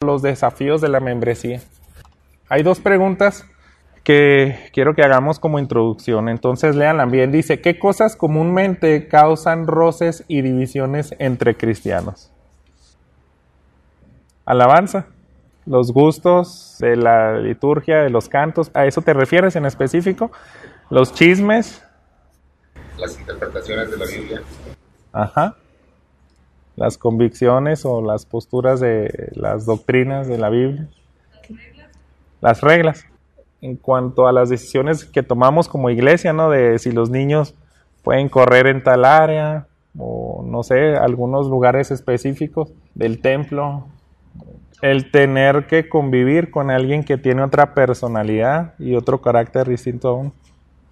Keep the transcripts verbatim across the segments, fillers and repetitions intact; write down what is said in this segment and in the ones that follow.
los desafíos de la membresía. Hay dos preguntas que quiero que hagamos como introducción, entonces léanla bien. Dice, ¿qué cosas comúnmente causan roces y divisiones entre cristianos? Alabanza, los gustos de la liturgia, de los cantos, ¿a eso te refieres en específico? Los chismes. Las interpretaciones de la Biblia. Ajá. Las convicciones o las posturas de las doctrinas de la Biblia. Las reglas. Las reglas. En cuanto a las decisiones que tomamos como iglesia, ¿no? De si los niños pueden correr en tal área o, no sé, algunos lugares específicos del templo. El tener que convivir con alguien que tiene otra personalidad y otro carácter distinto a uno.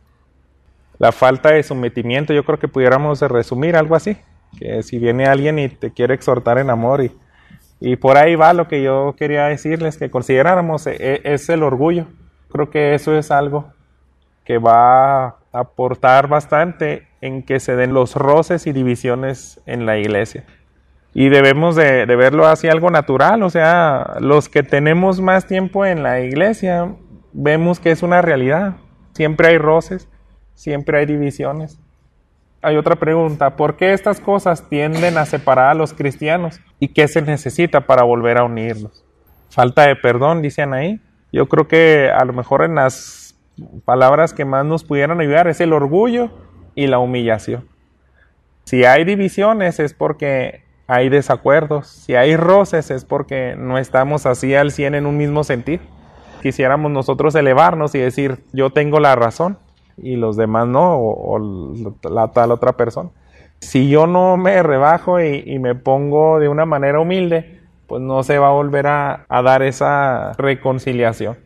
La falta de sometimiento, yo creo que pudiéramos resumir algo así. Que si viene alguien y te quiere exhortar en amor y, y por ahí va lo que yo quería decirles, que consideráramos e, es el orgullo. Creo que eso es algo que va a aportar bastante en que se den los roces y divisiones en la iglesia. Y debemos de, de verlo así algo natural, o sea, los que tenemos más tiempo en la iglesia, vemos que es una realidad. Siempre hay roces, siempre hay divisiones. Hay otra pregunta, ¿por qué estas cosas tienden a separar a los cristianos? ¿Y qué se necesita para volver a unirlos? Falta de perdón, dicen ahí. Yo creo que a lo mejor en las palabras que más nos pudieran ayudar es el orgullo y la humillación. Si hay divisiones es porque hay desacuerdos. Si hay roces es porque no estamos así al cien en un mismo sentido. Quisiéramos nosotros elevarnos y decir, yo tengo la razón y los demás no, o, o la tal otra persona. Si yo no me rebajo y, y me pongo de una manera humilde, pues no se va a volver a, a dar esa reconciliación.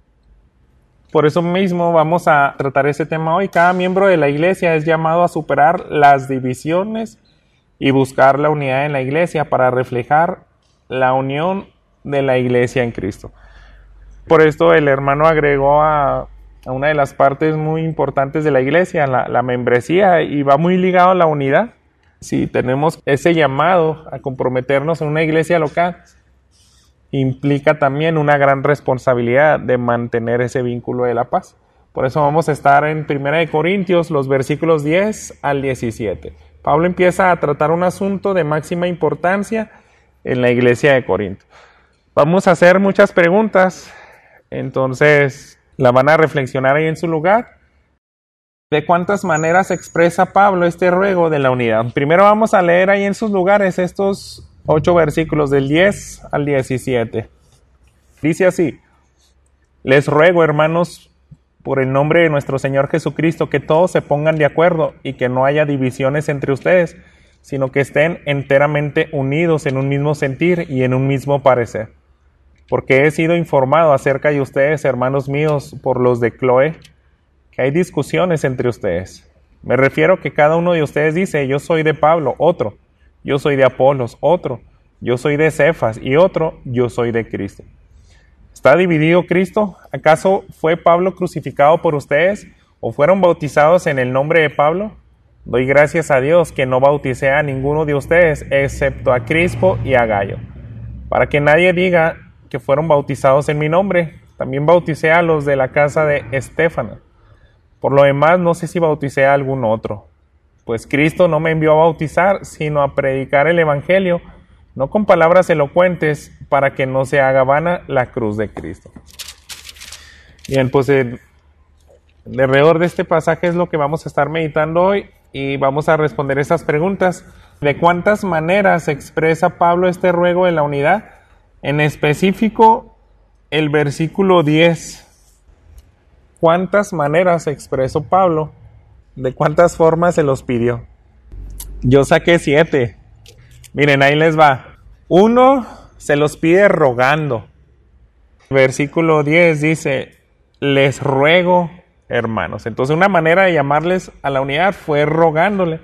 Por eso mismo vamos a tratar ese tema hoy. Cada miembro de la iglesia es llamado a superar las divisiones y buscar la unidad en la iglesia para reflejar la unión de la iglesia en Cristo. Por esto el hermano agregó a, a una de las partes muy importantes de la iglesia, la, la membresía, y va muy ligado a la unidad. Si tenemos ese llamado a comprometernos en una iglesia local, implica también una gran responsabilidad de mantener ese vínculo de la paz. Por eso vamos a estar en Primera de Corintios, los versículos diez al diecisiete. Pablo empieza a tratar un asunto de máxima importancia en la iglesia de Corinto. Vamos a hacer muchas preguntas, entonces la van a reflexionar ahí en su lugar. ¿De cuántas maneras expresa Pablo este ruego de la unidad? Primero vamos a leer ahí en sus lugares estos ocho versículos del diez al diecisiete. Dice así: les ruego, hermanos, por el nombre de nuestro Señor Jesucristo, que todos se pongan de acuerdo y que no haya divisiones entre ustedes, sino que estén enteramente unidos en un mismo sentir y en un mismo parecer. Porque he sido informado acerca de ustedes, hermanos míos, por los de Cloé, que hay discusiones entre ustedes. Me refiero que cada uno de ustedes dice, yo soy de Pablo, otro, yo soy de Apolos, otro, yo soy de Cefas, y otro, yo soy de Cristo. ¿Está dividido Cristo? ¿Acaso fue Pablo crucificado por ustedes? ¿O fueron bautizados en el nombre de Pablo? Doy gracias a Dios que no bauticé a ninguno de ustedes, excepto a Crispo y a Gayo, para que nadie diga que fueron bautizados en mi nombre. También bauticé a los de la casa de Estéfanas. Por lo demás, no sé si bauticé a algún otro, pues Cristo no me envió a bautizar, sino a predicar el evangelio, no con palabras elocuentes, para que no se haga vana la cruz de Cristo. Bien, pues el, alrededor de este pasaje es lo que vamos a estar meditando hoy y vamos a responder estas preguntas. ¿De cuántas maneras expresa Pablo este ruego de la unidad? En específico, el versículo diez. ¿Cuántas maneras expresó Pablo? ¿De cuántas formas se los pidió? Yo saqué siete. Miren, ahí les va. Uno, se los pide rogando. Versículo diez dice, les ruego, hermanos. Entonces, una manera de llamarles a la unidad fue rogándole.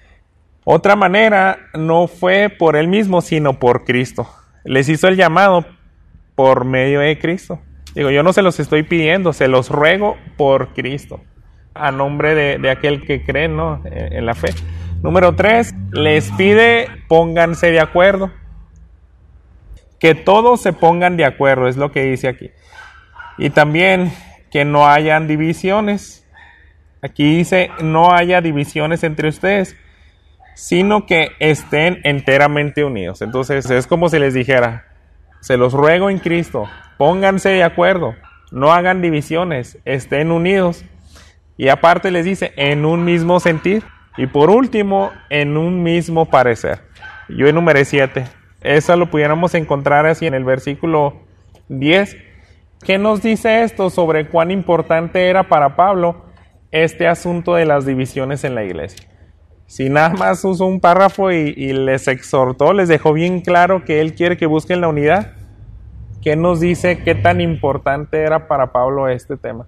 Otra manera no fue por él mismo, sino por Cristo. Les hizo el llamado por medio de Cristo. Digo, yo no se los estoy pidiendo, se los ruego por Cristo, a nombre de, de aquel que cree, ¿no?, en, en la fe. Número tres, les pide pónganse de acuerdo. que todos se pongan de acuerdo, es lo que dice aquí. Y también que no hayan divisiones. Aquí dice, no haya divisiones entre ustedes, sino que estén enteramente unidos. Entonces es como si les dijera, se los ruego en Cristo, pónganse de acuerdo, no hagan divisiones, estén unidos. Y aparte les dice, en un mismo sentir. Y por último, en un mismo parecer. Yo enumeré siete. Eso lo pudiéramos encontrar así en el versículo diez. ¿Qué nos dice esto sobre cuán importante era para Pablo este asunto de las divisiones en la iglesia? Si nada más usó un párrafo y, y les exhortó, les dejó bien claro que él quiere que busquen la unidad, ¿qué nos dice qué tan importante era para Pablo este tema?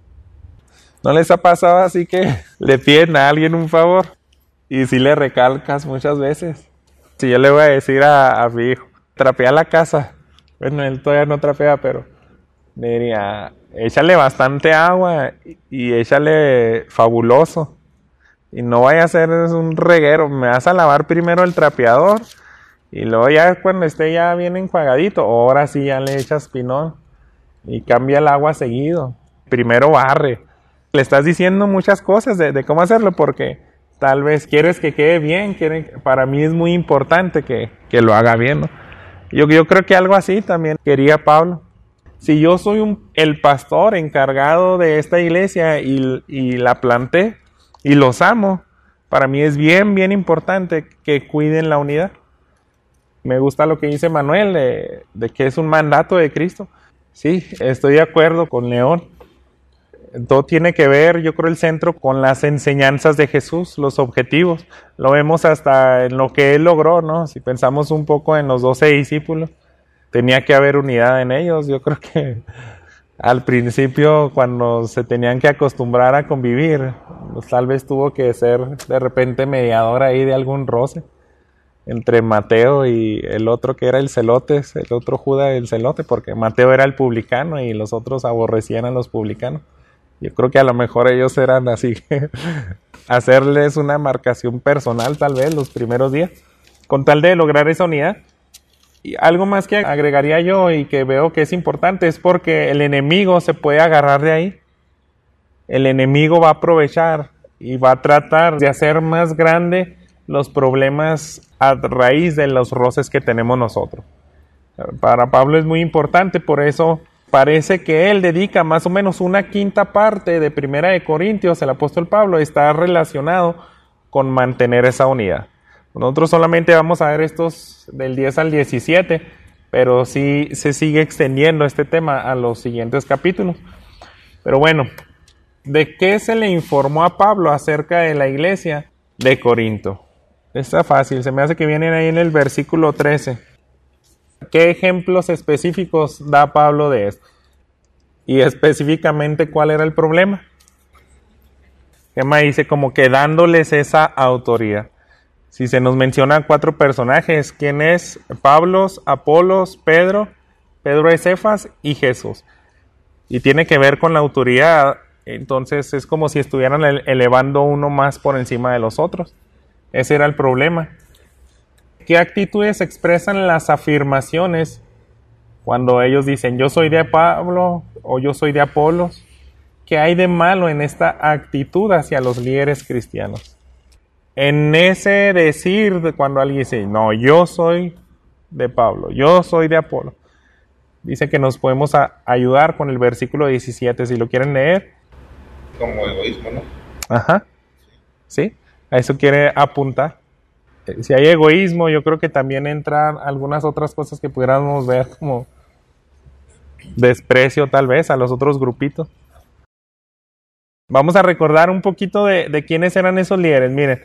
¿No les ha pasado así que le piden a alguien un favor y si le recalcas muchas veces? Si yo le voy a decir a, a mi hijo, trapea la casa, bueno, él todavía no trapea, pero le diría, échale bastante agua y échale fabuloso. Y no vaya a hacer un reguero, me vas a lavar primero el trapeador y luego ya cuando esté ya bien enjuagadito, ahora sí ya le echas pinol y cambia el agua seguido. Primero barre. Le estás diciendo muchas cosas de, de cómo hacerlo porque tal vez quieres que quede bien, quiere, para mí es muy importante que, que lo haga bien, ¿no? Yo, yo creo que algo así también quería Pablo. Si yo soy un, el pastor encargado de esta iglesia y, y la planté y los amo, para mí es bien, bien importante que cuiden la unidad. Me gusta lo que dice Manuel de, de que es un mandato de Cristo. Sí, estoy de acuerdo con León. Todo tiene que ver, yo creo, el centro con las enseñanzas de Jesús, los objetivos. Lo vemos hasta en lo que Él logró, ¿no? Si pensamos un poco en los doce discípulos, tenía que haber unidad en ellos. Yo creo que al principio, cuando se tenían que acostumbrar a convivir, pues tal vez tuvo que ser de repente mediador ahí de algún roce entre Mateo y el otro que era el celote, el otro Judas el celote, porque Mateo era el publicano y los otros aborrecían a los publicanos. Yo creo que a lo mejor ellos eran así, hacerles una marcación personal tal vez los primeros días, con tal de lograr esa unidad. Y algo más que agregaría yo y que veo que es importante es porque el enemigo se puede agarrar de ahí. El enemigo va a aprovechar y va a tratar de hacer más grande los problemas a raíz de los roces que tenemos nosotros. Para Pablo es muy importante, por eso parece que él dedica más o menos una quinta parte de Primera de Corintios, el apóstol Pablo, está relacionado con mantener esa unidad. Nosotros solamente vamos a ver estos del diez al diecisiete, pero sí se sigue extendiendo este tema a los siguientes capítulos. Pero bueno, ¿de qué se le informó a Pablo acerca de la iglesia de Corinto? Está fácil, se me hace que vienen ahí en el versículo trece. ¿Qué ejemplos específicos da Pablo de esto? Y específicamente, ¿cuál era el problema? Gemma dice como que dándoles esa autoridad. Si se nos mencionan cuatro personajes, ¿quién es? Pablo, Apolos, Pedro, Pedro es Cefas y Jesús. Y tiene que ver con la autoridad, entonces es como si estuvieran elevando uno más por encima de los otros. Ese era el problema. ¿Qué actitudes expresan las afirmaciones cuando ellos dicen yo soy de Pablo o yo soy de Apolos? ¿Qué hay de malo en esta actitud hacia los líderes cristianos? En ese decir de cuando alguien dice no, yo soy de Pablo, yo soy de Apolo, dice que nos podemos a ayudar con el versículo diecisiete, si lo quieren leer. Como egoísmo, ¿no? Ajá, sí, a eso quiere apuntar. Si hay egoísmo, yo creo que también entran algunas otras cosas que pudiéramos ver como desprecio tal vez a los otros grupitos. Vamos a recordar un poquito de, de quiénes eran esos líderes. Miren,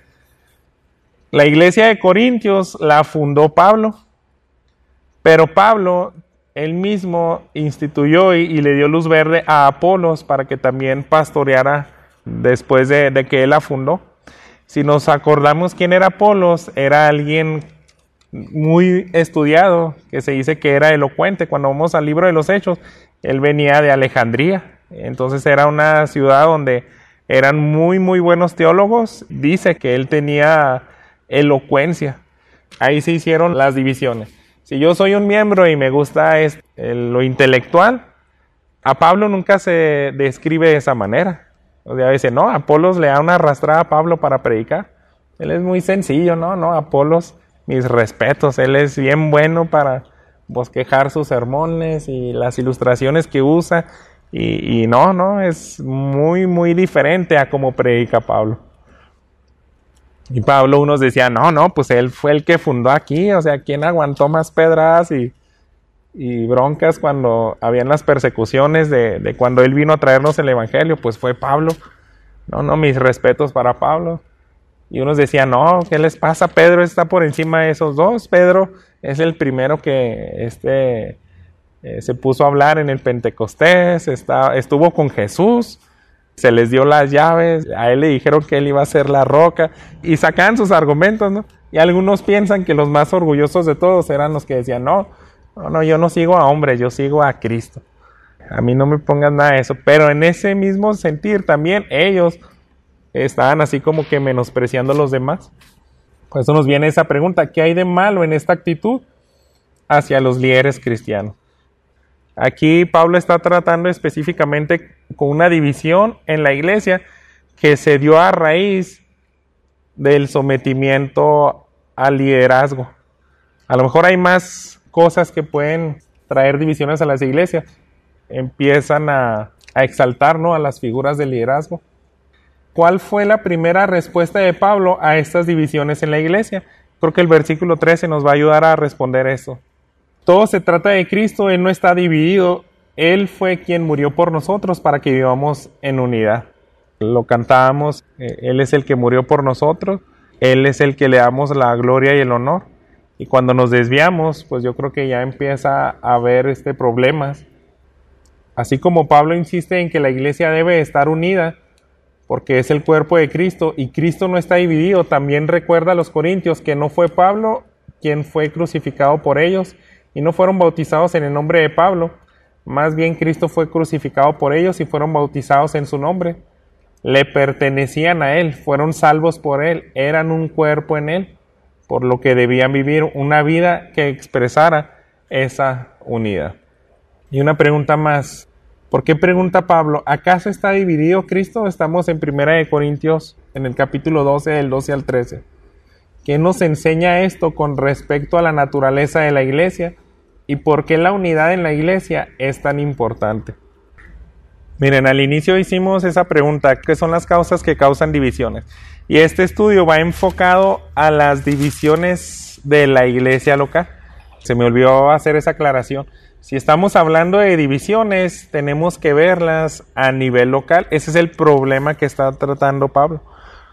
la iglesia de Corintios la fundó Pablo, pero Pablo él mismo instituyó y, y le dio luz verde a Apolos para que también pastoreara después de, de que él la fundó. Si nos acordamos quién era Apolos, era alguien muy estudiado, que se dice que era elocuente. Cuando vamos al libro de los Hechos, él venía de Alejandría, entonces era una ciudad donde eran muy muy buenos teólogos. Dice que él tenía elocuencia. Ahí se hicieron las divisiones. Si yo soy un miembro y me gusta es, el, lo intelectual, a Pablo nunca se describe de esa manera. O sea, dice, no, Apolos le da una arrastrada a Pablo para predicar. Él es muy sencillo, ¿no? No, Apolos, mis respetos, él es bien bueno para bosquejar sus sermones y las ilustraciones que usa. Y, y no, no, es muy, muy diferente a cómo predica Pablo. Y Pablo, unos decían, no, no, pues él fue el que fundó aquí, o sea, ¿quién aguantó más pedradas y, y broncas cuando habían las persecuciones de, de cuando él vino a traernos el evangelio? Pues fue Pablo. No, no, mis respetos para Pablo. Y unos decían, no, ¿qué les pasa? Pedro está por encima de esos dos. Pedro es el primero que este, eh, se puso a hablar en el Pentecostés, está, estuvo con Jesús. Se les dio las llaves, a él le dijeron que él iba a ser la roca, y sacaban sus argumentos, ¿no? Y algunos piensan que los más orgullosos de todos eran los que decían, no, no, no, yo no sigo a hombres, yo sigo a Cristo. A mí no me pongan nada de eso. Pero en ese mismo sentir también ellos estaban así como que menospreciando a los demás. Por eso nos viene esa pregunta, ¿qué hay de malo en esta actitud hacia los líderes cristianos? Aquí Pablo está tratando específicamente con una división en la iglesia que se dio a raíz del sometimiento al liderazgo. A lo mejor hay más cosas que pueden traer divisiones a las iglesias. Empiezan a, a exaltar, ¿no?, a las figuras del liderazgo. ¿Cuál fue la primera respuesta de Pablo a estas divisiones en la iglesia? Creo que el versículo trece nos va a ayudar a responder eso. Todo se trata de Cristo, Él no está dividido, Él fue quien murió por nosotros para que vivamos en unidad. Lo cantábamos, eh, Él es el que murió por nosotros, Él es el que le damos la gloria y el honor. Y cuando nos desviamos, pues yo creo que ya empieza a haber este problemas. Así como Pablo insiste en que la iglesia debe estar unida, porque es el cuerpo de Cristo, y Cristo no está dividido, también recuerda a los corintios que no fue Pablo quien fue crucificado por ellos, y no fueron bautizados en el nombre de Pablo, más bien Cristo fue crucificado por ellos y fueron bautizados en su nombre. Le pertenecían a Él, fueron salvos por Él, eran un cuerpo en Él, por lo que debían vivir una vida que expresara esa unidad. Y una pregunta más, ¿por qué pregunta Pablo? ¿Acaso está dividido Cristo? Estamos en Primera de Corintios, en el capítulo doce, del doce al trece. ¿Qué nos enseña esto con respecto a la naturaleza de la iglesia? ¿Y por qué la unidad en la iglesia es tan importante? Miren, al inicio hicimos esa pregunta, ¿qué son las causas que causan divisiones? Y este estudio va enfocado a las divisiones de la iglesia local. Se me olvidó hacer esa aclaración. Si estamos hablando de divisiones, tenemos que verlas a nivel local. Ese es el problema que está tratando Pablo.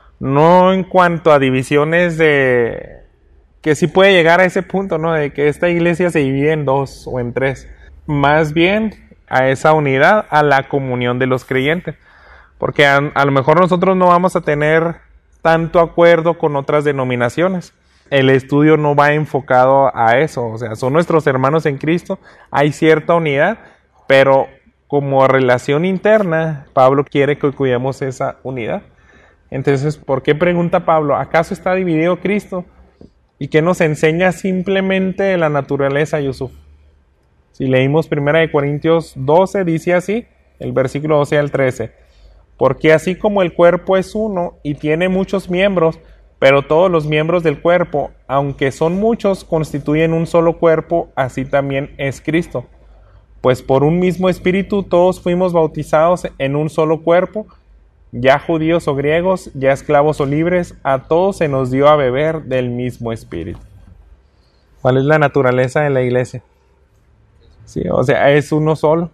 No en cuanto a divisiones de... que sí puede llegar a ese punto, ¿no?, de que esta iglesia se divide en dos o en tres. Más bien a esa unidad, a la comunión de los creyentes. Porque a, a lo mejor nosotros no vamos a tener tanto acuerdo con otras denominaciones. El estudio no va enfocado a eso. O sea, son nuestros hermanos en Cristo. Hay cierta unidad, pero como relación interna, Pablo quiere que cuidemos esa unidad. Entonces, ¿por qué pregunta Pablo? ¿Acaso está dividido Cristo? ¿Y qué nos enseña simplemente de la naturaleza, Yusuf? Si leímos Primera de Corintios doce, dice así, el versículo doce al trece. Porque así como el cuerpo es uno y tiene muchos miembros, pero todos los miembros del cuerpo, aunque son muchos, constituyen un solo cuerpo, así también es Cristo. Pues por un mismo espíritu todos fuimos bautizados en un solo cuerpo, ya judíos o griegos, ya esclavos o libres, a todos se nos dio a beber del mismo espíritu. ¿Cuál es la naturaleza de la iglesia? Sí, o sea, es uno solo.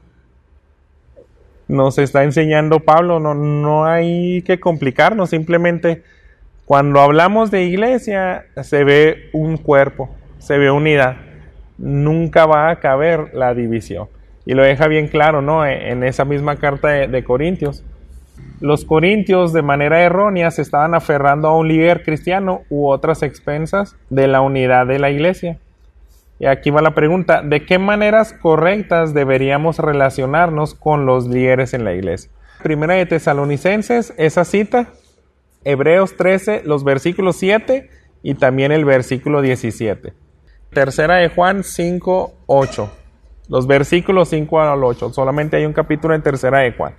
Nos está enseñando Pablo, no, no hay que complicarnos, simplemente cuando hablamos de iglesia se ve un cuerpo, se ve unidad, nunca va a caber la división. Y lo deja bien claro, ¿no?, en esa misma carta de, de Corintios. Los corintios de manera errónea se estaban aferrando a un líder cristiano u otras expensas de la unidad de la iglesia. Y aquí va la pregunta, ¿de qué maneras correctas deberíamos relacionarnos con los líderes en la iglesia? Primera de Tesalonicenses, esa cita, Hebreos trece, los versículos siete y también el versículo diecisiete. Tercera de Juan cinco, ocho. Los versículos cinco al ocho. Solamente hay un capítulo en Tercera de Juan.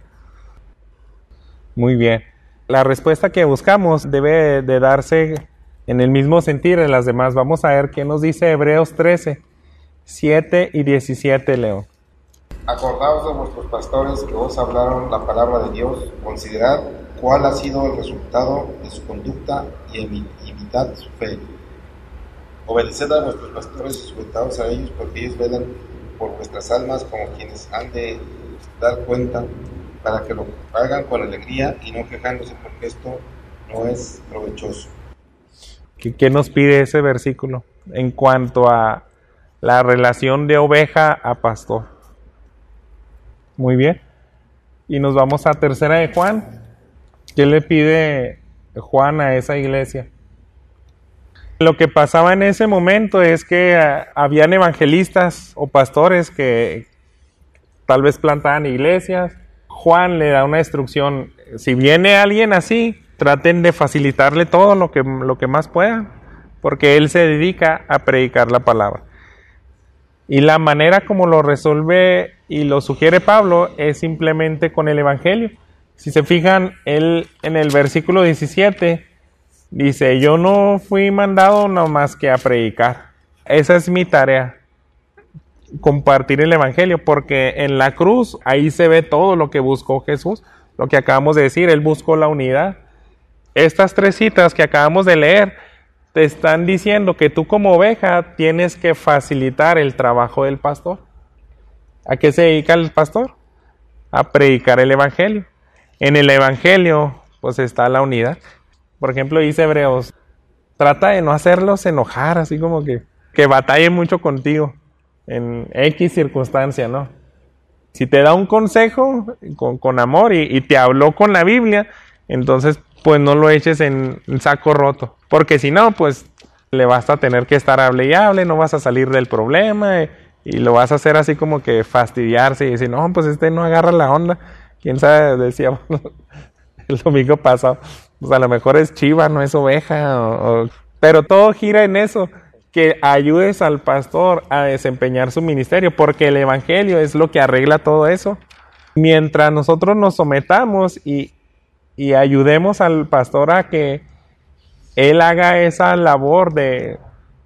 Muy bien. La respuesta que buscamos debe de darse en el mismo sentir en las demás. Vamos a ver qué nos dice Hebreos trece, siete y diecisiete, Leo. Acordaos de vuestros pastores que os hablaron la palabra de Dios. Considerad cuál ha sido el resultado de su conducta y imitad su fe. Obedeced a vuestros pastores y sujetaos a ellos, porque ellos velan por vuestras almas como quienes han de dar cuenta, para que lo hagan con alegría y no quejándose, porque esto no es provechoso. ¿Qué, qué nos pide ese versículo en cuanto a la relación de oveja a pastor? Muy bien. Y nos vamos a Tercera de Juan. ¿Qué le pide Juan a esa iglesia? Lo que pasaba en ese momento es que uh, habían evangelistas o pastores que tal vez plantaban iglesias. Juan le da una instrucción: si viene alguien así, traten de facilitarle todo lo que, lo que más puedan, porque él se dedica a predicar la palabra. Y la manera como lo resuelve y lo sugiere Pablo es simplemente con el evangelio. Si se fijan, él en el versículo diecisiete dice: yo no fui mandado nomás que a predicar. Esa es mi tarea, compartir el evangelio, porque en la cruz ahí se ve todo lo que buscó Jesús, lo que acabamos de decir. Él buscó la unidad. Estas tres citas que acabamos de leer te están diciendo que tú como oveja tienes que facilitar el trabajo del pastor. ¿A qué se dedica el pastor? A predicar el evangelio. En el evangelio pues está la unidad. Por ejemplo, dice Hebreos, trata de no hacerlos enojar, así como que, que batallen mucho contigo en X circunstancia, ¿no? Si te da un consejo con, con amor y, y te habló con la Biblia, entonces pues no lo eches en el saco roto, porque si no, pues le vas a tener que estar hable y hable, no vas a salir del problema y, y lo vas a hacer así como que fastidiarse y decir, no, pues este no agarra la onda. Quién sabe, decíamos el domingo pasado, pues a lo mejor es chiva, no es oveja, o, o, pero todo gira en eso, que ayudes al pastor a desempeñar su ministerio, porque el evangelio es lo que arregla todo eso. Mientras nosotros nos sometamos y, y ayudemos al pastor a que él haga esa labor de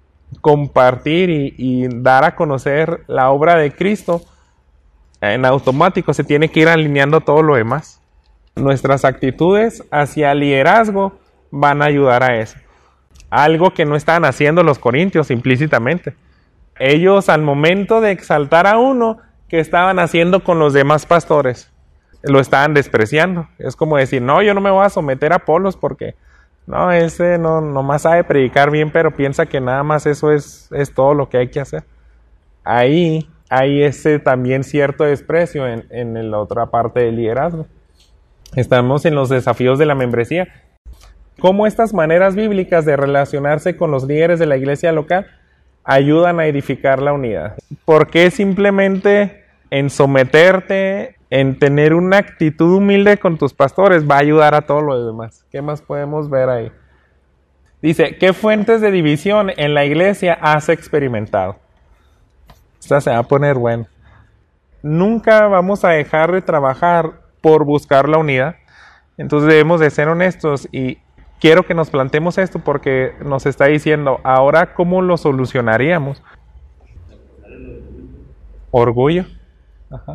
compartir y, y dar a conocer la obra de Cristo, en automático se tiene que ir alineando todo lo demás. Nuestras actitudes hacia el liderazgo van a ayudar a eso. Algo que no estaban haciendo los corintios implícitamente. Ellos, al momento de exaltar a uno, ¿qué estaban haciendo con los demás pastores? Lo estaban despreciando. Es como decir, no, yo no me voy a someter a Apolos porque no, ese no nomás sabe predicar bien, pero piensa que nada más eso es, es todo lo que hay que hacer. Ahí hay ese también cierto desprecio en, en la otra parte del liderazgo. Estamos en los desafíos de la membresía. ¿Cómo estas maneras bíblicas de relacionarse con los líderes de la iglesia local ayudan a edificar la unidad? ¿Por qué simplemente en someterte, en tener una actitud humilde con tus pastores va a ayudar a todo lo demás? ¿Qué más podemos ver ahí? Dice, ¿qué fuentes de división en la iglesia has experimentado? Esta se va a poner buena. Nunca vamos a dejar de trabajar por buscar la unidad. Entonces debemos de ser honestos y quiero que nos planteemos esto porque nos está diciendo, ahora ¿cómo lo solucionaríamos? Orgullo. Ajá.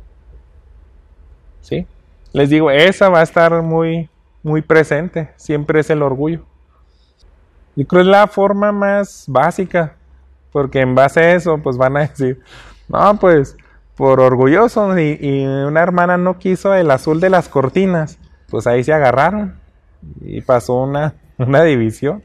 Sí. Les digo, esa va a estar muy, muy presente. Siempre es el orgullo. Yo creo que es la forma más básica, porque en base a eso, pues van a decir, no, pues, por orgullosos y, y una hermana no quiso el azul de las cortinas, pues ahí se agarraron y pasó una, una división.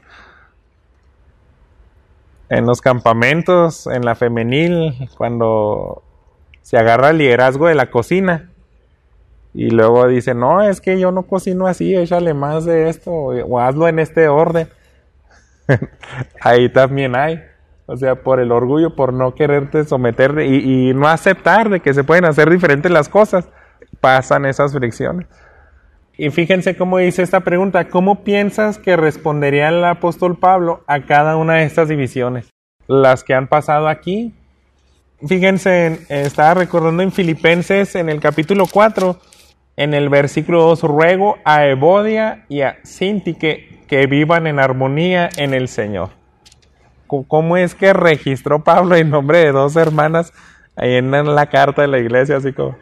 En los campamentos, en la femenil, cuando se agarra el liderazgo de la cocina y luego dice, no, es que yo no cocino así, échale más de esto o hazlo en este orden. Ahí también hay, o sea, por el orgullo, por no quererte someter y, y no aceptar de que se pueden hacer diferentes las cosas, pasan esas fricciones. Y fíjense cómo dice esta pregunta, ¿cómo piensas que respondería el apóstol Pablo a cada una de estas divisiones? las que han pasado aquí. Fíjense, en, estaba recordando en Filipenses, en el capítulo cuatro, en el versículo dos, ruego a Evodia y a Síntique que vivan en armonía en el Señor. ¿Cómo es que registró Pablo el nombre de dos hermanas ahí en la carta de la iglesia? Así como...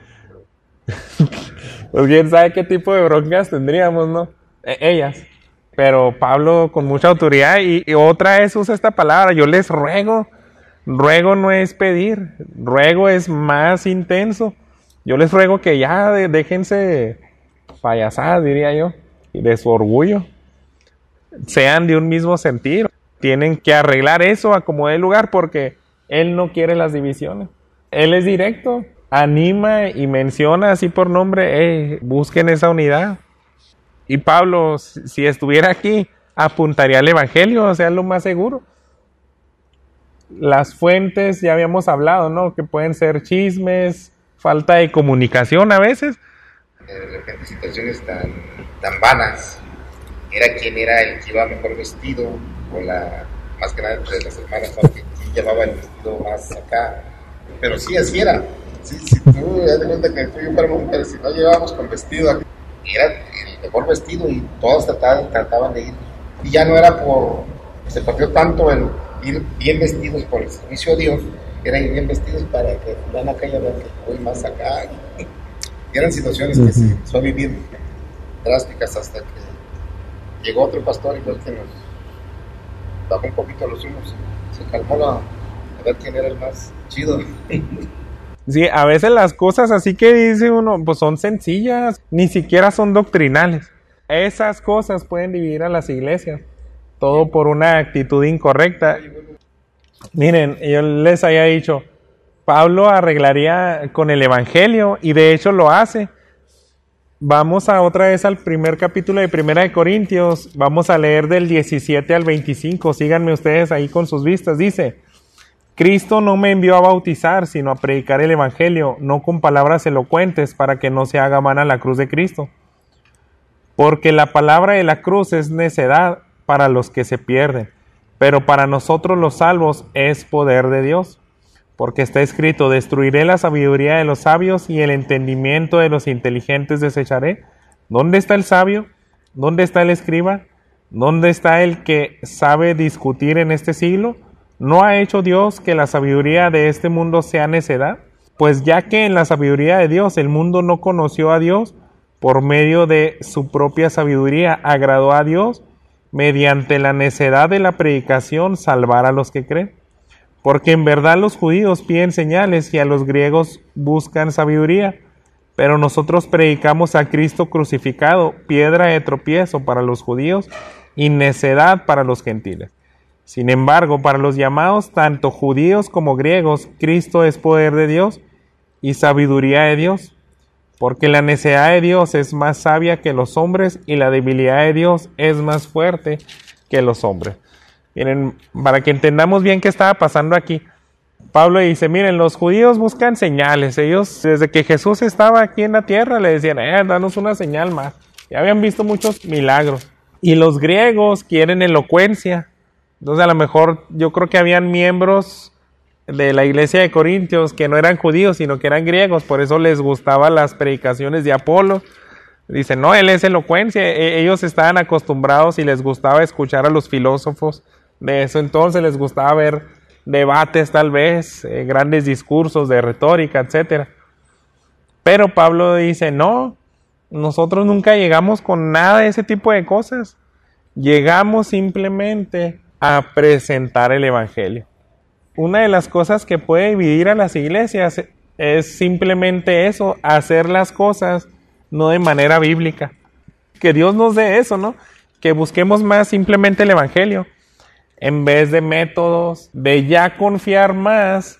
pues quién sabe qué tipo de broncas tendríamos, ¿no? E- ellas. Pero Pablo con mucha autoridad y, y otra vez usa esta palabra, yo les ruego. Ruego no es pedir, ruego es más intenso. Yo les ruego que ya de, déjense payasadas, diría yo, y de su orgullo. Sean de un mismo sentir. Tienen que arreglar eso a como dé lugar porque él no quiere las divisiones. Él es directo, anima y menciona así por nombre, hey, busquen esa unidad. Y Pablo, si estuviera aquí, apuntaría al evangelio, o sea, es lo más seguro. Las fuentes, ya habíamos hablado, ¿no? Que pueden ser chismes, falta de comunicación a veces. De repente situaciones tan, tan vanas. Era quién era el que iba mejor vestido, o la más grande de las hermanas, ¿no? Que quién llevaba el vestido más acá. Pero sí, así era. Sí, si tú te das cuenta que tú y yo fuéramos mujeres, si no llevábamos con vestido, era el mejor vestido y todos trataban, trataban de ir. Y ya no era por, se partió tanto el ir bien vestidos por el servicio a Dios, eran ir bien vestidos para que van acá y vean que voy más acá. Y eran situaciones que se empezó a vivir drásticas hasta que llegó otro pastor igual que nos bajó un poquito los humos, se calmó la, a ver quién era el más chido. Sí, a veces las cosas así que dice uno, pues son sencillas, ni siquiera son doctrinales. Esas cosas pueden dividir a las iglesias, todo por una actitud incorrecta. Miren, yo les había dicho, Pablo arreglaría con el evangelio y de hecho lo hace. Vamos a otra vez al primer capítulo de Primera de Corintios, vamos a leer del diecisiete al veinticinco, síganme ustedes ahí con sus vistas, dice: Cristo no me envió a bautizar, sino a predicar el evangelio, no con palabras elocuentes, para que no se haga vana la cruz de Cristo. Porque la palabra de la cruz es necedad para los que se pierden, pero para nosotros los salvos es poder de Dios. Porque está escrito: destruiré la sabiduría de los sabios y el entendimiento de los inteligentes desecharé. ¿Dónde está el sabio? ¿Dónde está el escriba? ¿Dónde está el que sabe discutir en este siglo? ¿No ha hecho Dios que la sabiduría de este mundo sea necedad? Pues ya que en la sabiduría de Dios el mundo no conoció a Dios, por medio de su propia sabiduría agradó a Dios, mediante la necedad de la predicación salvar a los que creen. Porque en verdad los judíos piden señales y a los griegos buscan sabiduría, pero nosotros predicamos a Cristo crucificado, piedra de tropiezo para los judíos y necedad para los gentiles. Sin embargo, para los llamados, tanto judíos como griegos, Cristo es poder de Dios y sabiduría de Dios, porque la necedad de Dios es más sabia que los hombres y la debilidad de Dios es más fuerte que los hombres. Miren, para que entendamos bien qué estaba pasando aquí, Pablo dice, miren, los judíos buscan señales. Ellos, desde que Jesús estaba aquí en la tierra, le decían, eh, danos una señal más. Ya habían visto muchos milagros. Y los griegos quieren elocuencia. Entonces, a lo mejor, yo creo que habían miembros de la iglesia de Corintios que no eran judíos, sino que eran griegos. Por eso les gustaban las predicaciones de Apolo. Dicen, no, él es elocuencia. E- ellos estaban acostumbrados y les gustaba escuchar a los filósofos de eso. Entonces, les gustaba ver debates tal vez, eh, grandes discursos de retórica, etcétera. Pero Pablo dice, no, nosotros nunca llegamos con nada de ese tipo de cosas. Llegamos simplemente a presentar el evangelio. Una de las cosas que puede dividir a las iglesias es simplemente eso, hacer las cosas no de manera bíblica. Que Dios nos dé eso, ¿no? Que busquemos más simplemente el evangelio, en vez de métodos, de ya confiar más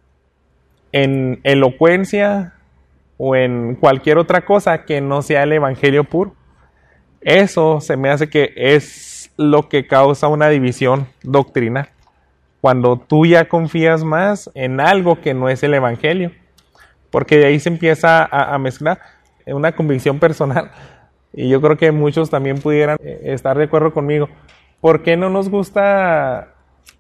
en elocuencia o en cualquier otra cosa que no sea el evangelio puro. Eso se me hace que es lo que causa una división doctrinal. Cuando tú ya confías más en algo que no es el evangelio. Porque de ahí se empieza a, a mezclar una convicción personal. Y yo creo que muchos también pudieran estar de acuerdo conmigo. ¿Por qué no nos gusta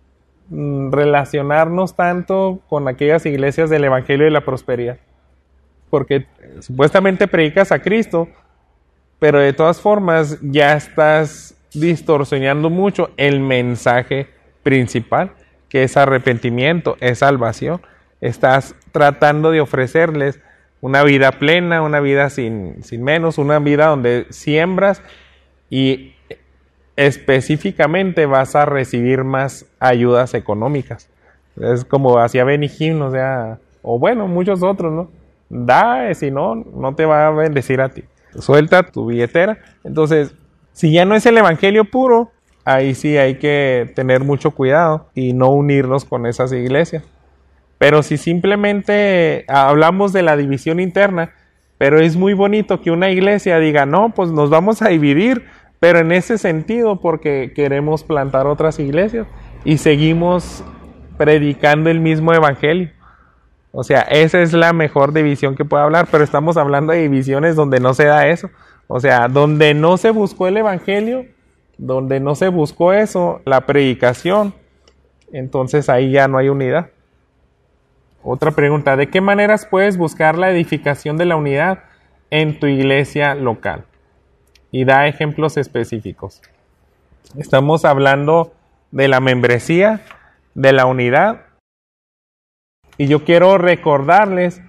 mm, relacionarnos tanto con aquellas iglesias del Evangelio de la Prosperidad. Porque supuestamente predicas a Cristo, pero de todas formas ya estás distorsionando mucho el mensaje principal, que es arrepentimiento, es salvación. Estás tratando de ofrecerles una vida plena, una vida sin, sin menos, una vida donde siembras y específicamente vas a recibir más ayudas económicas. Es como hacía Benny Hinn, o sea, o bueno, muchos otros, ¿no? Da, si no, no te va a bendecir a ti. Suelta tu billetera. Entonces, si ya no es el evangelio puro, ahí sí hay que tener mucho cuidado y no unirnos con esas iglesias. Pero si simplemente hablamos de la división interna, pero es muy bonito que una iglesia diga, no, pues nos vamos a dividir, pero en ese sentido porque queremos plantar otras iglesias y seguimos predicando el mismo evangelio. O sea, esa es la mejor división que puede hablar, pero estamos hablando de divisiones donde no se da eso. O sea, donde no se buscó el evangelio, donde no se buscó eso, la predicación, entonces ahí ya no hay unidad. Otra pregunta, ¿de qué maneras puedes buscar la edificación de la unidad en tu iglesia local? Y da ejemplos específicos. Estamos hablando de la membresía, de la unidad. Y yo quiero recordarles,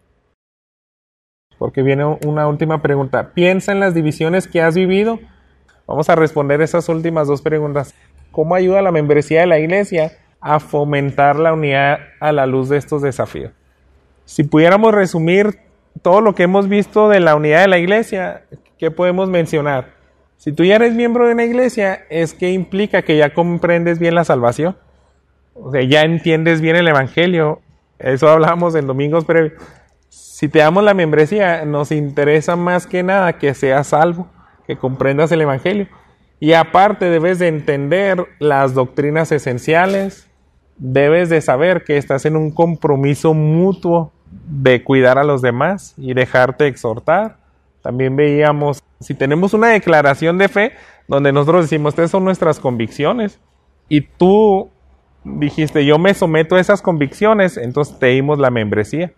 porque viene una última pregunta. Piensa en las divisiones que has vivido. Vamos a responder esas últimas dos preguntas. ¿Cómo ayuda la membresía de la iglesia a fomentar la unidad a la luz de estos desafíos? Si pudiéramos resumir todo lo que hemos visto de la unidad de la iglesia, ¿qué podemos mencionar? Si tú ya eres miembro de una iglesia, es que implica que ya comprendes bien la salvación. O sea, ya entiendes bien el evangelio. Eso hablamos en domingos previos. Si te damos la membresía, nos interesa más que nada que seas salvo, que comprendas el evangelio. Y aparte debes de entender las doctrinas esenciales, debes de saber que estás en un compromiso mutuo de cuidar a los demás y dejarte exhortar. También veíamos, si tenemos una declaración de fe, donde nosotros decimos, estas son nuestras convicciones, y tú dijiste, yo me someto a esas convicciones, entonces te dimos la membresía.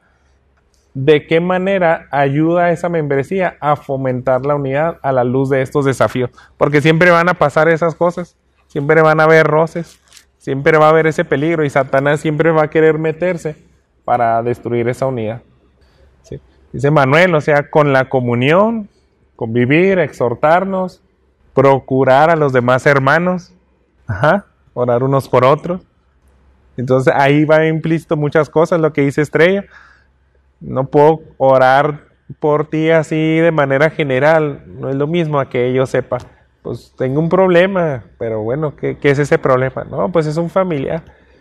¿De qué manera ayuda esa membresía a fomentar la unidad a la luz de estos desafíos? Porque siempre van a pasar esas cosas, siempre van a haber roces, siempre va a haber ese peligro y Satanás siempre va a querer meterse para destruir esa unidad. ¿Sí? Dice Manuel, o sea, con la comunión, convivir, exhortarnos, procurar a los demás hermanos, ajá, orar unos por otros. Entonces ahí va implícito muchas cosas, lo que dice Estrella. No puedo orar por ti así de manera general, no es lo mismo a que yo sepa, pues tengo un problema, pero bueno, ¿qué, qué es ese problema? No, pues es un familiar.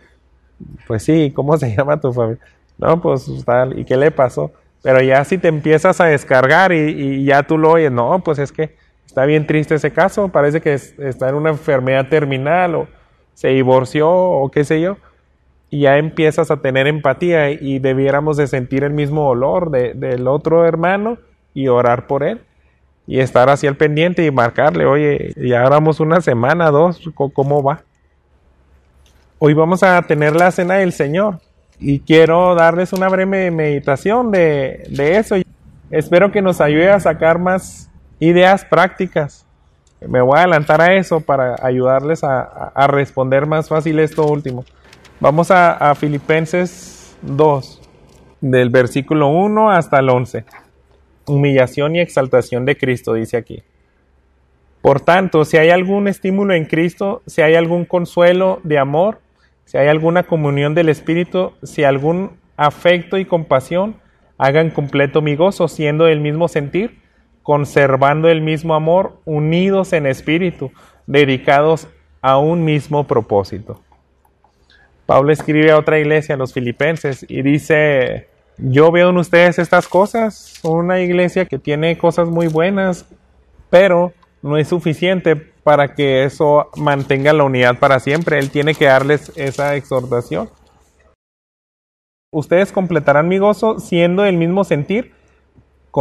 Pues sí, ¿cómo se llama tu familia? No, pues tal, ¿y qué le pasó? Pero ya si te empiezas a descargar y, y ya tú lo oyes, no, pues es que está bien triste ese caso, parece que es, está en una enfermedad terminal o se divorció o qué sé yo. Y ya empiezas a tener empatía y debiéramos de sentir el mismo dolor de, del otro hermano y orar por él y estar así al pendiente y marcarle, oye, ya oramos una semana, dos, ¿cómo va? Hoy vamos a tener la cena del Señor y quiero darles una breve meditación de, de eso. Espero que nos ayude a sacar más ideas prácticas. Me voy a adelantar a eso para ayudarles a, a responder más fácil esto último. Vamos a, a Filipenses dos, del versículo uno hasta el once. Humillación y exaltación de Cristo, dice aquí. Por tanto, si hay algún estímulo en Cristo, si hay algún consuelo de amor, si hay alguna comunión del Espíritu, si algún afecto y compasión, hagan completo mi gozo, siendo del mismo sentir, conservando el mismo amor, unidos en espíritu, dedicados a un mismo propósito. Pablo escribe a otra iglesia, a los filipenses, y dice, yo veo en ustedes estas cosas, una iglesia que tiene cosas muy buenas, pero no es suficiente para que eso mantenga la unidad para siempre. Él tiene que darles esa exhortación. Ustedes completarán mi gozo siendo del mismo sentir,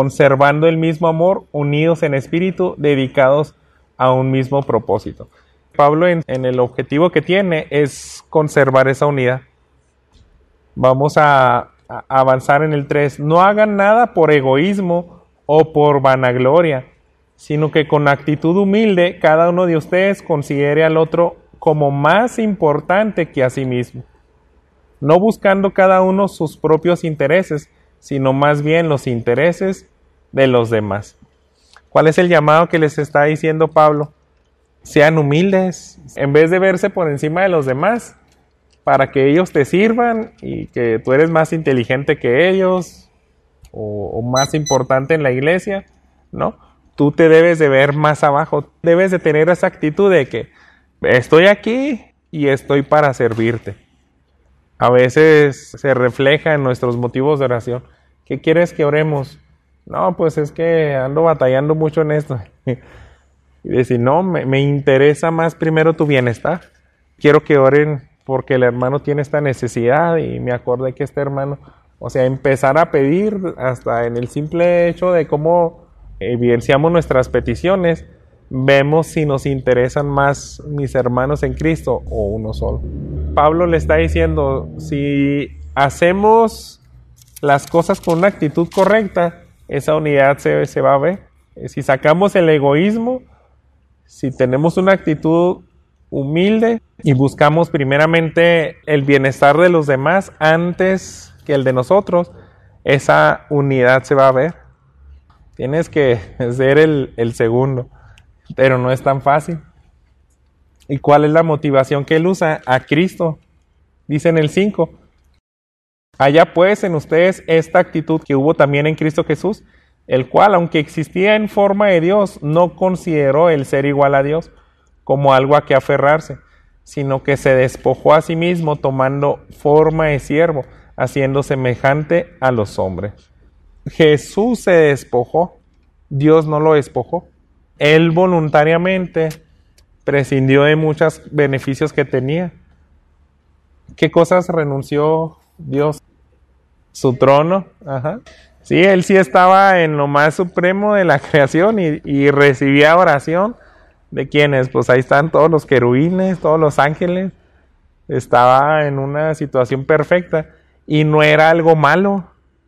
conservando el mismo amor, unidos en espíritu, dedicados a un mismo propósito. Pablo en, en el objetivo que tiene es conservar esa unidad. Vamos a, a avanzar en el tres. No hagan nada por egoísmo o por vanagloria, sino que con actitud humilde cada uno de ustedes considere al otro como más importante que a sí mismo, no buscando cada uno sus propios intereses, sino más bien los intereses de los demás. ¿Cuál es el llamado que les está diciendo Pablo? Sean humildes, en vez de verse por encima de los demás, para que ellos te sirvan y que tú eres más inteligente que ellos o, o más importante en la iglesia, ¿no? Tú te debes de ver más abajo, debes de tener esa actitud de que estoy aquí y estoy para servirte. A veces se refleja en nuestros motivos de oración. ¿Qué quieres que oremos? No, pues es que ando batallando mucho en esto. Y decir, no, me, me interesa más primero tu bienestar. Quiero que oren porque el hermano tiene esta necesidad y me acordé que este hermano, o sea, empezar a pedir hasta en el simple hecho de cómo evidenciamos nuestras peticiones, vemos si nos interesan más mis hermanos en Cristo o uno solo. Pablo le está diciendo, si hacemos las cosas con una actitud correcta, esa unidad se, se va a ver. Si sacamos el egoísmo, si tenemos una actitud humilde y buscamos primeramente el bienestar de los demás antes que el de nosotros, esa unidad se va a ver. Tienes que ser el, el segundo, pero no es tan fácil. ¿Y cuál es la motivación que él usa? A Cristo. Dice en el cinco, haya pues en ustedes esta actitud que hubo también en Cristo Jesús, el cual, aunque existía en forma de Dios, no consideró el ser igual a Dios como algo a que aferrarse, sino que se despojó a sí mismo tomando forma de siervo, haciendo semejante a los hombres. Jesús se despojó, Dios no lo despojó. Él voluntariamente prescindió de muchos beneficios que tenía. ¿Qué cosas renunció Dios? Su trono. Ajá. Sí, él sí estaba en lo más supremo de la creación y, y recibía oración. ¿De quiénes? Pues ahí están todos los querubines, todos los ángeles. Estaba en una situación perfecta y no era algo malo.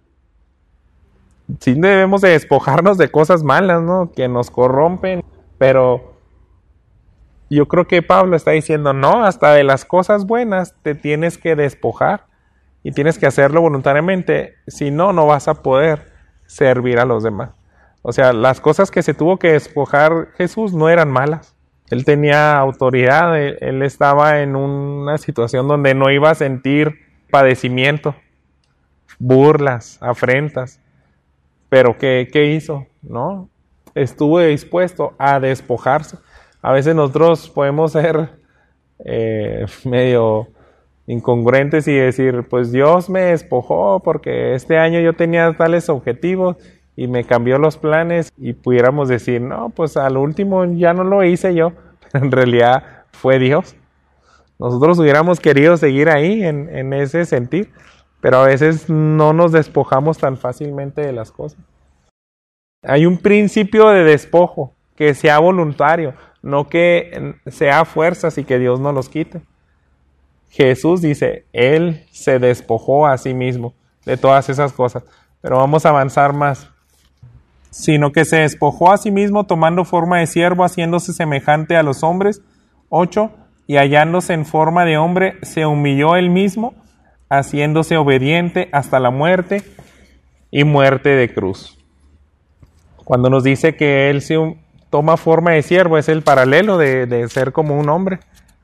Sí debemos de despojarnos de cosas malas, ¿no? Que nos corrompen, pero yo creo que Pablo está diciendo, no, hasta de las cosas buenas te tienes que despojar y tienes que hacerlo voluntariamente, si no, no vas a poder servir a los demás. O sea, las cosas que se tuvo que despojar Jesús no eran malas. Él tenía autoridad, él, él estaba en una situación donde no iba a sentir padecimiento, burlas, afrentas. Pero ¿qué, qué hizo? ¿No? Estuvo dispuesto a despojarse. A veces nosotros podemos ser eh, medio incongruentes y decir, pues Dios me despojó porque este año yo tenía tales objetivos y me cambió los planes, y pudiéramos decir, no, pues al último ya no lo hice yo, pero en realidad fue Dios. Nosotros hubiéramos querido seguir ahí en, en ese sentir, pero a veces no nos despojamos tan fácilmente de las cosas. Hay un principio de despojo, que sea voluntario, no que sea a fuerzas y que Dios nos los quite. Jesús dice, Él se despojó a sí mismo de todas esas cosas. Pero vamos a avanzar más. Sino que se despojó a sí mismo tomando forma de siervo, haciéndose semejante a los hombres. ocho. Y hallándose en forma de hombre, se humilló Él mismo, haciéndose obediente hasta la muerte y muerte de cruz. Cuando nos dice que Él se toma forma de siervo, es el paralelo de, de ser como un hombre.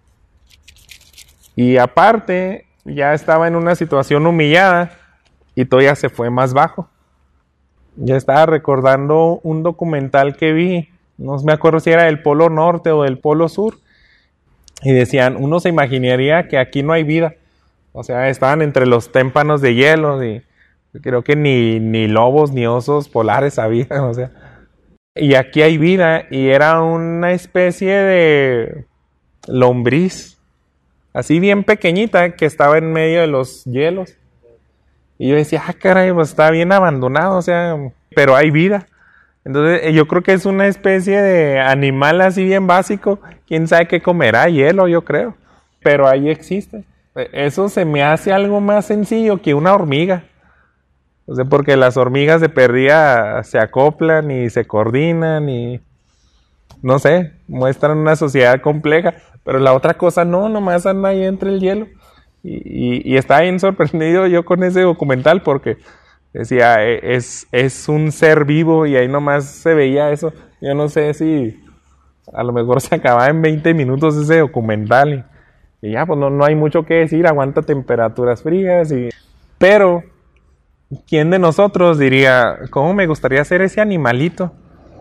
Y aparte, ya estaba en una situación humillada y todavía se fue más bajo. Ya estaba recordando un documental que vi, no me acuerdo si era del Polo Norte o del Polo Sur, y decían, uno se imaginaría que aquí no hay vida. O sea, estaban entre los témpanos de hielo y creo que ni, ni lobos ni osos polares había, o sea. Y aquí hay vida y era una especie de lombriz, así bien pequeñita, que estaba en medio de los hielos. Y yo decía, ah, caray, pues está bien abandonado, o sea, pero hay vida. Entonces yo creo que es una especie de animal así bien básico. ¿Quién sabe qué comerá? Hielo, yo creo. Pero ahí existe. Eso se me hace algo más sencillo que una hormiga. O sea, porque las hormigas de perdida se acoplan y se coordinan y, no sé, muestran una sociedad compleja. Pero la otra cosa no, nomás anda ahí entre el hielo. Y, y, y estaba bien sorprendido yo con ese documental porque decía, es, es un ser vivo y ahí nomás se veía eso. Yo no sé si a lo mejor se acababa en veinte minutos ese documental. Y, y ya, pues no, no hay mucho que decir, aguanta temperaturas frías. Y... Pero, ¿quién de nosotros diría, cómo me gustaría ser ese animalito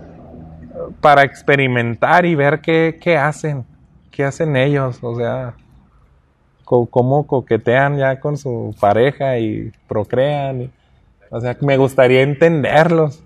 para experimentar y ver qué, qué hacen? ¿Qué hacen ellos? O sea, cómo coquetean ya con su pareja y procrean. Y, o sea, me gustaría entenderlos.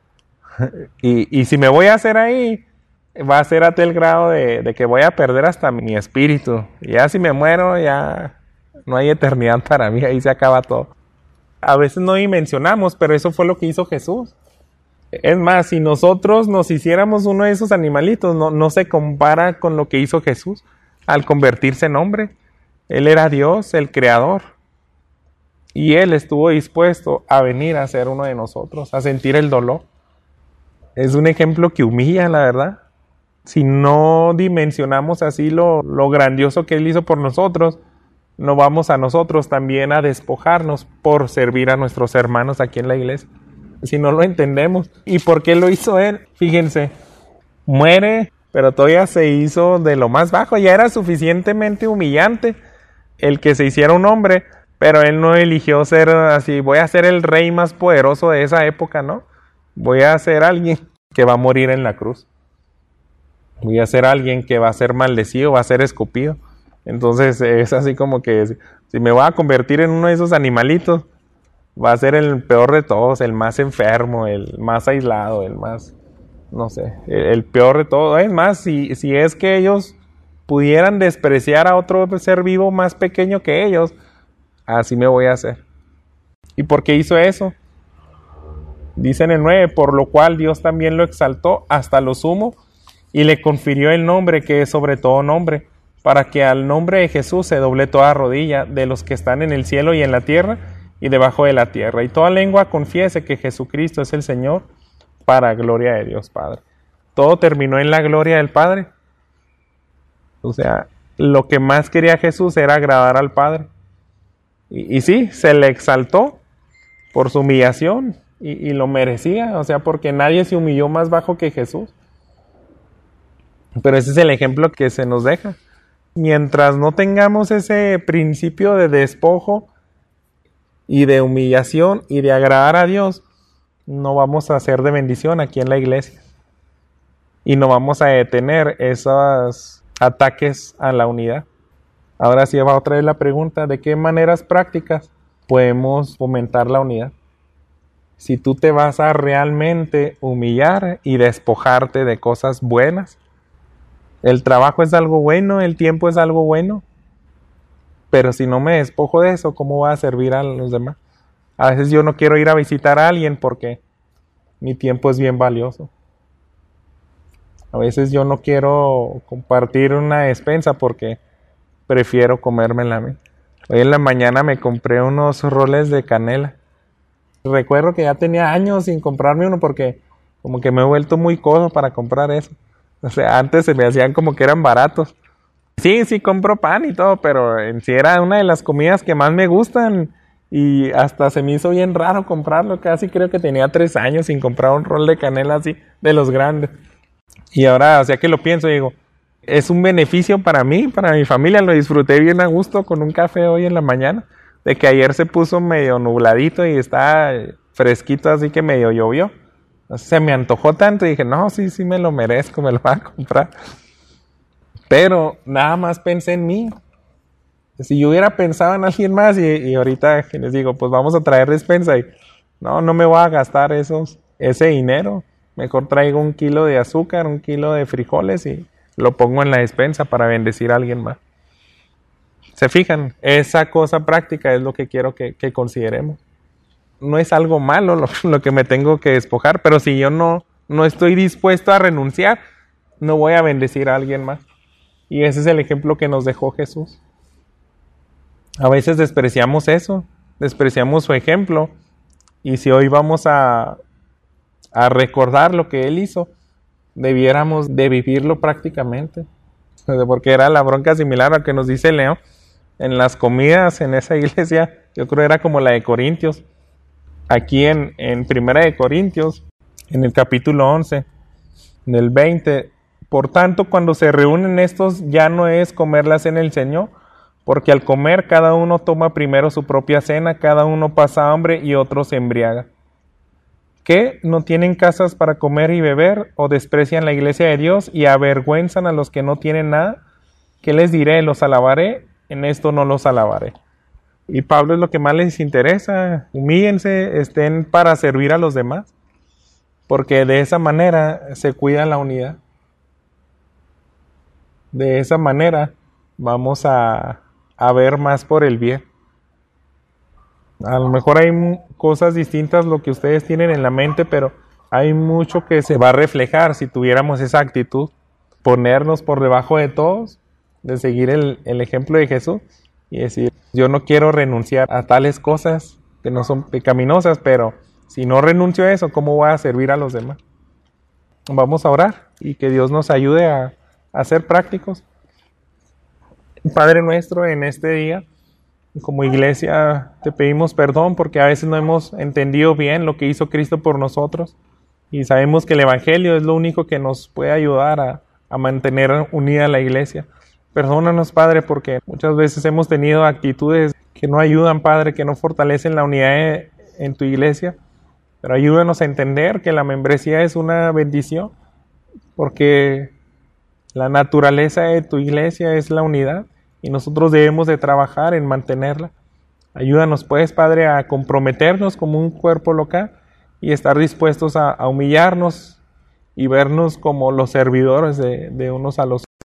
y, y si me voy a hacer ahí, va a ser a tal grado de, de que voy a perder hasta mi espíritu. Y ya si me muero, ya no hay eternidad para mí, ahí se acaba todo. A veces no dimensionamos, pero eso fue lo que hizo Jesús. Es más, si nosotros nos hiciéramos uno de esos animalitos, no, no se compara con lo que hizo Jesús al convertirse en hombre. Él era Dios, el Creador. Y Él estuvo dispuesto a venir a ser uno de nosotros, a sentir el dolor. Es un ejemplo que humilla, la verdad. Si no dimensionamos así lo, lo grandioso que Él hizo por nosotros, no vamos a nosotros también a despojarnos por servir a nuestros hermanos aquí en la iglesia. Si no lo entendemos. ¿Y por qué lo hizo Él? Fíjense, muere, pero todavía se hizo de lo más bajo. Ya era suficientemente humillante el que se hiciera un hombre, pero Él no eligió ser así, voy a ser el rey más poderoso de esa época, ¿no? Voy a ser alguien que va a morir en la cruz. Voy a ser alguien que va a ser maldecido, va a ser escupido. Entonces es así como que si me voy a convertir en uno de esos animalitos, va a ser el peor de todos, el más enfermo, el más aislado, el más, no sé, el, el peor de todos. Es más, si, si es que ellos pudieran despreciar a otro ser vivo más pequeño que ellos, así me voy a hacer. ¿Y por qué hizo eso? Dice en el nueve, por lo cual Dios también lo exaltó hasta lo sumo y le confirió el nombre que es sobre todo nombre, para que al nombre de Jesús se doble toda rodilla de los que están en el cielo y en la tierra y debajo de la tierra, y toda lengua confiese que Jesucristo es el Señor, para gloria de Dios Padre. Todo terminó en la gloria del Padre. O sea, lo que más quería Jesús era agradar al Padre. Y, y sí, se le exaltó por su humillación, y, y lo merecía, o sea, porque nadie se humilló más bajo que Jesús. Pero ese es el ejemplo que se nos deja. Mientras no tengamos ese principio de despojo y de humillación y de agradar a Dios, no vamos a hacer de bendición aquí en la iglesia. Y no vamos a detener esos ataques a la unidad. Ahora sí va otra vez la pregunta, ¿de qué maneras prácticas podemos fomentar la unidad? Si tú te vas a realmente humillar y despojarte de cosas buenas. El trabajo es algo bueno, el tiempo es algo bueno, pero si no me despojo de eso, ¿cómo va a servir a los demás? A veces yo no quiero ir a visitar a alguien porque mi tiempo es bien valioso. A veces yo no quiero compartir una despensa porque prefiero comérmela a mí. Hoy en la mañana me compré unos roles de canela. Recuerdo que ya tenía años sin comprarme uno porque como que me he vuelto muy codo para comprar eso. O sea, antes se me hacían como que eran baratos. Sí, sí compro pan y todo, pero en sí era una de las comidas que más me gustan y hasta se me hizo bien raro comprarlo. Casi creo que tenía tres años sin comprar un rol de canela así, de los grandes. Y ahora, o sea que lo pienso, digo, es un beneficio para mí, para mi familia. Lo disfruté bien a gusto con un café hoy en la mañana, de que ayer se puso medio nubladito y está fresquito, así que medio llovió. Se me antojó tanto y dije, no, sí, sí me lo merezco, me lo voy a comprar. Pero nada más pensé en mí. Si yo hubiera pensado en alguien más y, y ahorita les digo, pues vamos a traer despensa y no, no me voy a gastar esos, ese dinero. Mejor traigo un kilo de azúcar, un kilo de frijoles y lo pongo en la despensa para bendecir a alguien más. ¿Se fijan? Esa cosa práctica es lo que quiero que, que consideremos. No es algo malo lo, lo que me tengo que despojar, pero si yo no no estoy dispuesto a renunciar, no voy a bendecir a alguien más. Y ese es el ejemplo que nos dejó Jesús. A veces despreciamos eso, despreciamos su ejemplo. Y si hoy vamos a, a recordar lo que Él hizo, debiéramos de vivirlo prácticamente. Porque era la bronca similar a lo que nos dice Leo. En las comidas en esa iglesia, yo creo era como la de Corintios. Aquí en, en Primera de Corintios, en el capítulo once, en el veinte, por tanto, cuando se reúnen estos, ya no es comer la cena del Señor, porque al comer cada uno toma primero su propia cena, cada uno pasa hambre y otro se embriaga. ¿Qué? ¿No tienen casas para comer y beber? ¿O desprecian la iglesia de Dios y avergüenzan a los que no tienen nada? ¿Qué les diré? ¿Los alabaré? En esto no los alabaré. Y Pablo es lo que más les interesa. Humíllense, estén para servir a los demás, porque de esa manera se cuida la unidad. De esa manera vamos a, a ver más por el bien. A lo mejor hay cosas distintas lo que ustedes tienen en la mente, pero hay mucho que se va a reflejar si tuviéramos esa actitud. Ponernos por debajo de todos, de seguir el, el ejemplo de Jesús y decir, yo no quiero renunciar a tales cosas que no son pecaminosas, pero si no renuncio a eso, ¿cómo voy a servir a los demás? Vamos a orar y que Dios nos ayude a, a ser prácticos. Padre nuestro, en este día, como iglesia, te pedimos perdón porque a veces no hemos entendido bien lo que hizo Cristo por nosotros y sabemos que el Evangelio es lo único que nos puede ayudar a, a mantener unida la iglesia. Perdónanos, Padre, porque muchas veces hemos tenido actitudes que no ayudan, Padre, que no fortalecen la unidad de, en tu iglesia, pero ayúdanos a entender que la membresía es una bendición, porque la naturaleza de tu iglesia es la unidad y nosotros debemos de trabajar en mantenerla. Ayúdanos, pues, Padre, a comprometernos como un cuerpo local y estar dispuestos a, a humillarnos y vernos como los servidores de, de unos a los otros.